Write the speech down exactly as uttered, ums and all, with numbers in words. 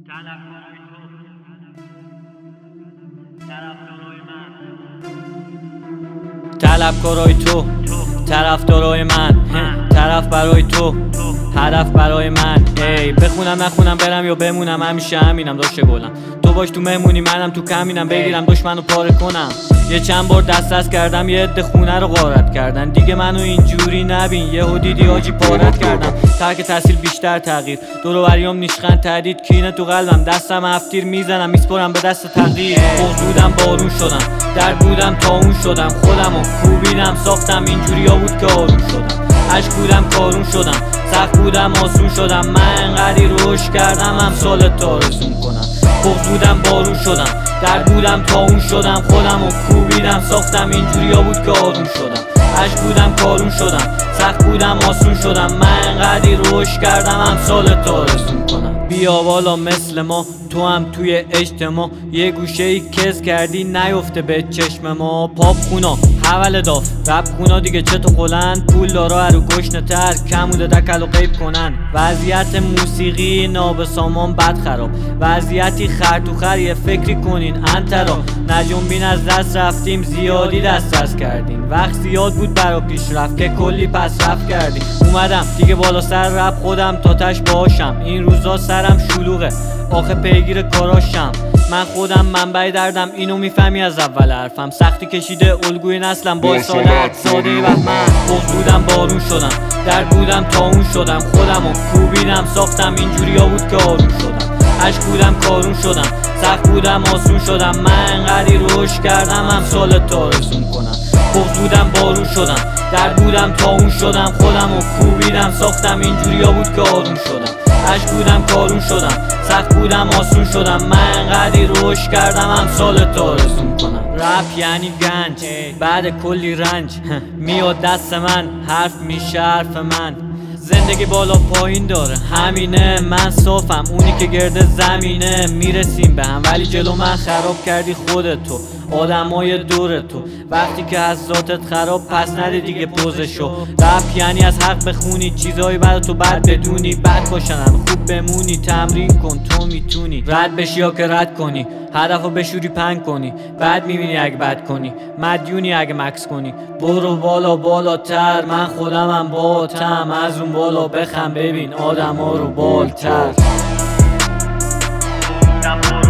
طلبکارای تو، طرفدارای تو، طرفدارای من، طرف برای تو، هدف برای من. ای بخونم نخونم برم یا بمونم، همیشه همینم داشته گلم. تو باش تو مهمونی منم تو کمینم، بگیرم دشمنو پاره کنم. یه چند بار دست دست کردم، یه عده خونه رو غارت کردن. دیگه منو اینجوری نبین، یهو دیدی آجی پارت کردم. ترک تحصیل بیشتر تغییر، دور و بریام نیشخند تهدید، کینه تو قلبم، دستم هفتیر میزنم میسپرم به دست تقدیر. بغض بودم بارون شدم، درد بودم تا اون شدم، خودمو کوبیدم ساختم اینجوری ها بود که آروم شدم. عشق بودم کارون شدم، سخت بودم آسون شدم. من انقدی رشد کردم امثالت آرزون کنم. بغض بودم بارون شدم، درد بودم تا اون شدم، خودمو کوبیدم ساختم اینجوری ها بود که آروم شدم. عشق بودم کارون شدم، سخت بودم آسون شدم. من انقدی رشد کردم امثالت آرزون کنم. بیا بالا مثل ما، تو هم توی اجتماع یه گوشه ای کز کردی نیفته به چشم ما. پاپ خونا حول داف رب خونا دیگه چه تو خلن، پول دارا هرو گشنه تر کموده دکل و قیب کنن. وضعیت موسیقی نابسامان بد خراب، وضعیتی خر تو خر یه فکری کنین انترا. نجوم بین از دست رفتیم، زیادی دست دست کردیم. وقت زیاد بود برا پیش رفت که کلی پس رفت کردیم. اومدم دیگه بالا سر رب خودم تا تش باشم. این روزا سرم شلوغه آخه پیگیر کاراشم. من خودم منبع دردم، اینو میفهمی از اول حرفم. سختی کشیده الگوی نسلم با سادت ساده بهمن. بغض بودم بارون شدم، درد بودم تا اون شدم، خودمو کوبیدم ساختم اینجوری ها بود که آروم شدم. عشق بودم کارون شدم، سخت بودم آسون شدم. من انقدی رشد کردم امثالت آرزون کنم. بغض بودم بارون شدم، درد بودم تا اون شدم، خودمو کوبیدم ساختم اینجوری ها بود که آروم شدم. عشق بودم کارون شدم، سخت بودم آسون شدم. من انقدی رشد کردم امثالت آرزون کنم. رپ یعنی گنج بعد کلی رنج، میاد دست من حرف میشه حرف من. زندگی بالا پایین داره همینه، من صافم اونی که گرده زمینه. میرسیم به هم ولی جلو من خراب کردی خودتو، آدمای دور تو. وقتی که از ذاتت خراب پس نده دیگه پوزشو. رپ یعنی از حق بخونی، چیزایی بعد تو بد بدونی. بد باشنن خوب بمونی، تمرین کن تو میتونی. رد بشی یا که رد کنی، هدفو بشوری پنگ کنی. بعد میبینی اگه بد کنی، مدیونی اگه مکس کنی. برو بالا بالاتر، من خودمم باتم. از اون بالا بخم ببین آدم ها رو بالتر.